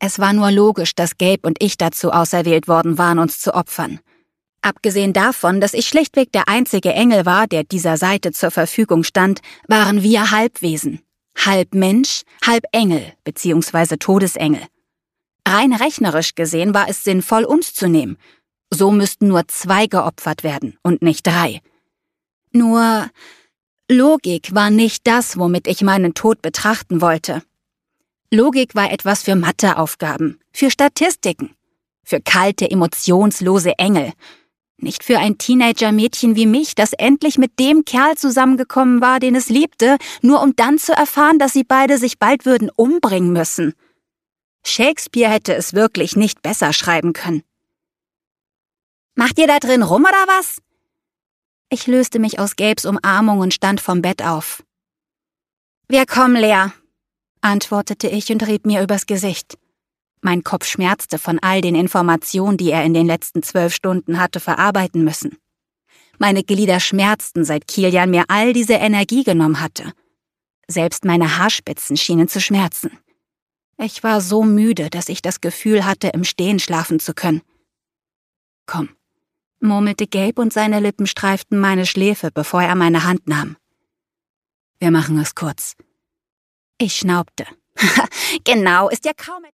Es war nur logisch, dass Gabe und ich dazu auserwählt worden waren, uns zu opfern. Abgesehen davon, dass ich schlichtweg der einzige Engel war, der dieser Seite zur Verfügung stand, waren wir Halbwesen. Halb Mensch, halb Engel bzw. Todesengel. Rein rechnerisch gesehen war es sinnvoll, uns zu nehmen. So müssten nur 2 geopfert werden und nicht 3. Nur Logik war nicht das, womit ich meinen Tod betrachten wollte. Logik war etwas für Matheaufgaben, für Statistiken, für kalte, emotionslose Engel. Nicht für ein Teenager-Mädchen wie mich, das endlich mit dem Kerl zusammengekommen war, den es liebte, nur um dann zu erfahren, dass sie beide sich bald würden umbringen müssen. Shakespeare hätte es wirklich nicht besser schreiben können. »Macht ihr da drin rum oder was?« Ich löste mich aus Gabes Umarmung und stand vom Bett auf. »Wir kommen, Lea«, antwortete ich und rieb mir übers Gesicht. Mein Kopf schmerzte von all den Informationen, die er in den letzten 12 Stunden hatte verarbeiten müssen. Meine Glieder schmerzten, seit Kilian mir all diese Energie genommen hatte. Selbst meine Haarspitzen schienen zu schmerzen. Ich war so müde, dass ich das Gefühl hatte, im Stehen schlafen zu können. »Komm«, murmelte Gabe und seine Lippen streiften meine Schläfe, bevor er meine Hand nahm. »Wir machen es kurz.« Ich schnaubte. »Genau, ist ja kaum